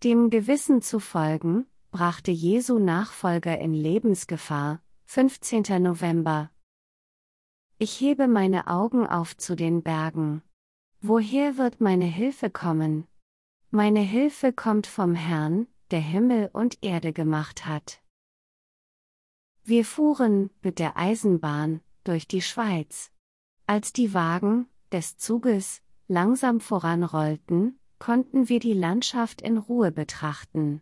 Dem Gewissen zu folgen, brachte Jesu Nachfolger in Lebensgefahr. 15. November. Ich hebe meine Augen auf zu den Bergen. Woher wird meine Hilfe kommen? Meine Hilfe kommt vom Herrn, der Himmel und Erde gemacht hat. Wir fuhren mit der Eisenbahn durch die Schweiz. Als die Wagen des Zuges langsam voranrollten, konnten wir die Landschaft in Ruhe betrachten.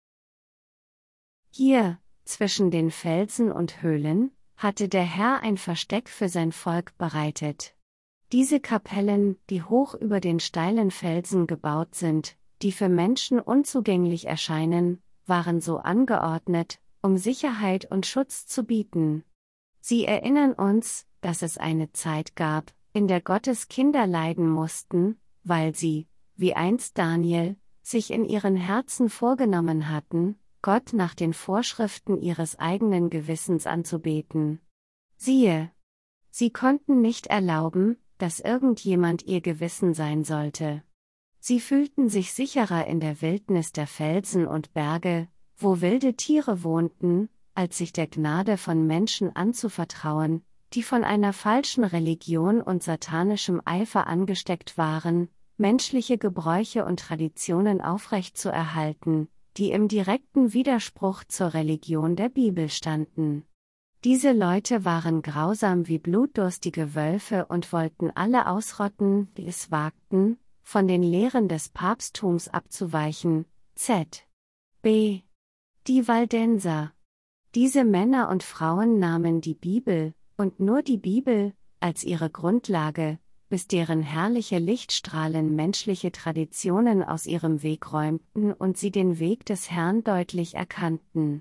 Hier, zwischen den Felsen und Höhlen, hatte der Herr ein Versteck für sein Volk bereitet. Diese Kapellen, die hoch über den steilen Felsen gebaut sind, die für Menschen unzugänglich erscheinen, waren so angeordnet, um Sicherheit und Schutz zu bieten. Sie erinnern uns, dass es eine Zeit gab, in der Gottes Kinder leiden mussten, weil sie, wie einst Daniel, sich in ihren Herzen vorgenommen hatten, Gott nach den Vorschriften ihres eigenen Gewissens anzubeten. Siehe, sie konnten nicht erlauben, dass irgendjemand ihr Gewissen sein sollte. Sie fühlten sich sicherer in der Wildnis der Felsen und Berge, wo wilde Tiere wohnten, als sich der Gnade von Menschen anzuvertrauen, die von einer falschen Religion und satanischem Eifer angesteckt waren, menschliche Gebräuche und Traditionen aufrechtzuerhalten, die im direkten Widerspruch zur Religion der Bibel standen. Diese Leute waren grausam wie blutdurstige Wölfe und wollten alle ausrotten, die es wagten, von den Lehren des Papsttums abzuweichen. Z.B. Die Waldenser. Diese Männer und Frauen nahmen die Bibel, und nur die Bibel, als ihre Grundlage, bis deren herrliche Lichtstrahlen menschliche Traditionen aus ihrem Weg räumten und sie den Weg des Herrn deutlich erkannten.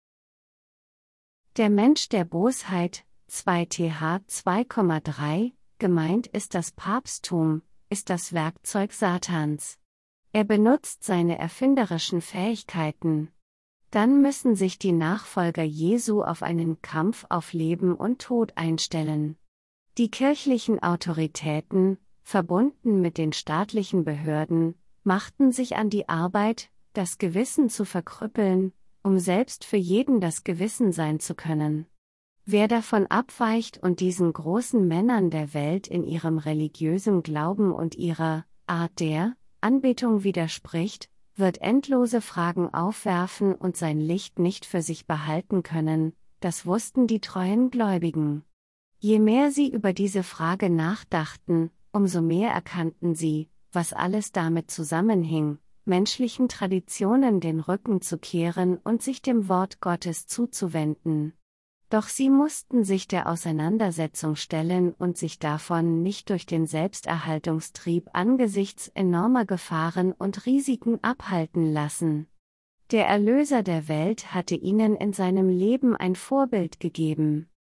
Der Mensch der Bosheit, 2th 2,3, gemeint ist das Papsttum, ist das Werkzeug Satans. Er benutzt seine erfinderischen Fähigkeiten. Dann müssen sich die Nachfolger Jesu auf einen Kampf auf Leben und Tod einstellen. Die kirchlichen Autoritäten, verbunden mit den staatlichen Behörden, machten sich an die Arbeit, das Gewissen zu verkrüppeln, um selbst für jeden das Gewissen sein zu können. Wer davon abweicht und diesen großen Männern der Welt in ihrem religiösen Glauben und ihrer Art der Anbetung widerspricht, wird endlose Fragen aufwerfen und sein Licht nicht für sich behalten können, das wussten die treuen Gläubigen. Je mehr sie über diese Frage nachdachten, umso mehr erkannten sie, was alles damit zusammenhing, menschlichen Traditionen den Rücken zu kehren und sich dem Wort Gottes zuzuwenden. Doch sie mussten sich der Auseinandersetzung stellen und sich davon nicht durch den Selbsterhaltungstrieb angesichts enormer Gefahren und Risiken abhalten lassen. Der Erlöser der Welt hatte ihnen in seinem Leben ein Vorbild gegeben.